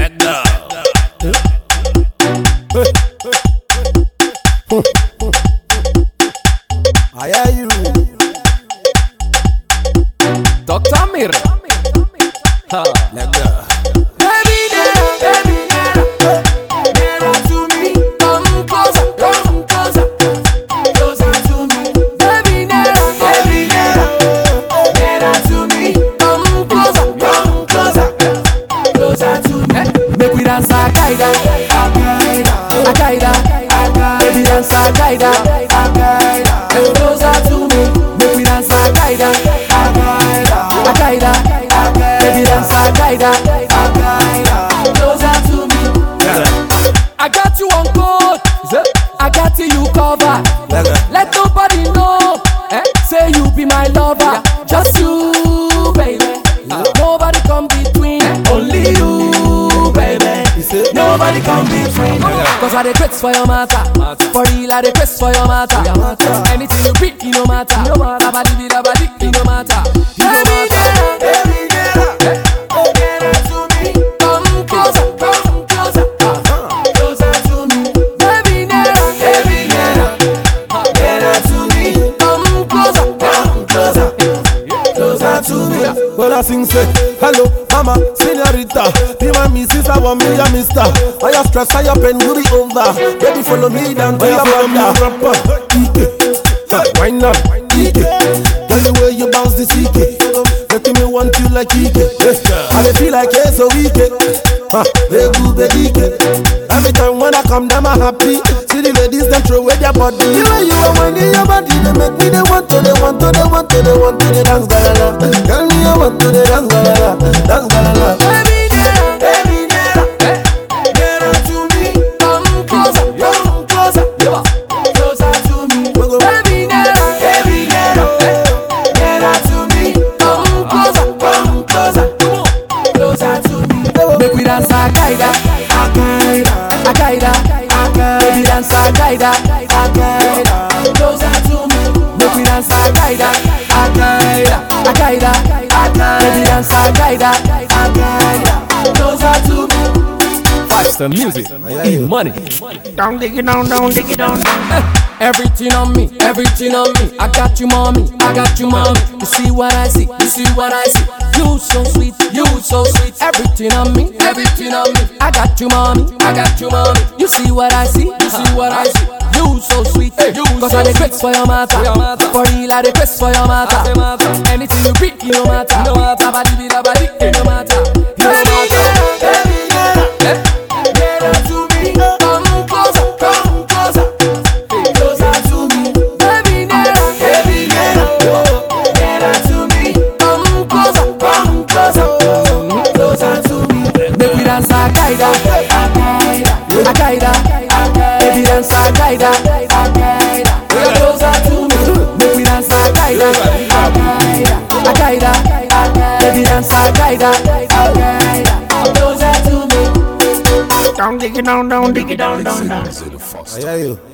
Let go. I hear you. Dr. Mir. Let go. Baby, nearer to me. Come closer to me. Baby, nearer to me. Come closer to me. Make we dance Al-Qaeda. Baby, dance Al-Qaeda. Come closer to me. Make we dance Al-Qaeda. Baby, dance Al-Qaeda. Closer to me. I got you on code. I got you covered. Let nobody know. Say you be my lover. Just you, baby. Nobody come between. Only you, baby. Nobody come between. Cause I dey quest for your matter. For real, I dey quest for your matter. Anything you pick, it no matter. Dabadi, it no matter. Baby, nearer to me. Come closer to me. Baby, nearer to me. Come closer to me. Well, I sing say, hello, mama, señorita. Be my missus, I want me a mister. I have stress, I have pain, you be over. Baby, follow me down to your brother. Why not? Tell the way you bounce this EK. Making me want you like EK. I dey feel like it's so weak. Every time when I come down, I'm happy. See the ladies, them throw away their body. The way you are winding your body, they make me, they want to the dance galala. Tell me you want to the dance galala. Dance galala. Baby, nearer to me. Come closer to me. Baby, nearer to me. Come closer to me. Make we dance Al-Qaeda. Baby, dance Al-Qaeda. Closer to me. Make we dance Al-Qaeda. Baby, dance Al-Qaeda. Closer to me. 5-star music. E-money. Don't dig it down. Everything on me. I got you, mommy. You see what I see. You so sweet. Everything on me. I got you, mommy. You see what I see. You so sweet. Cause I dey quest for your matter. For real, I dey quest for your matter. Anything you pick, it no matter. Dabadi, it no matter. Baby, nearer to me. Come closer to me. Baby, nearer to me. Come closer to me. Make we dance Al-Qaeda. Baby, dance Al-Qaeda. Closer to me. Make we dance Al-Qaeda. Baby, dance Al-Qaeda. Closer to me. Don't dig it down. I hear you.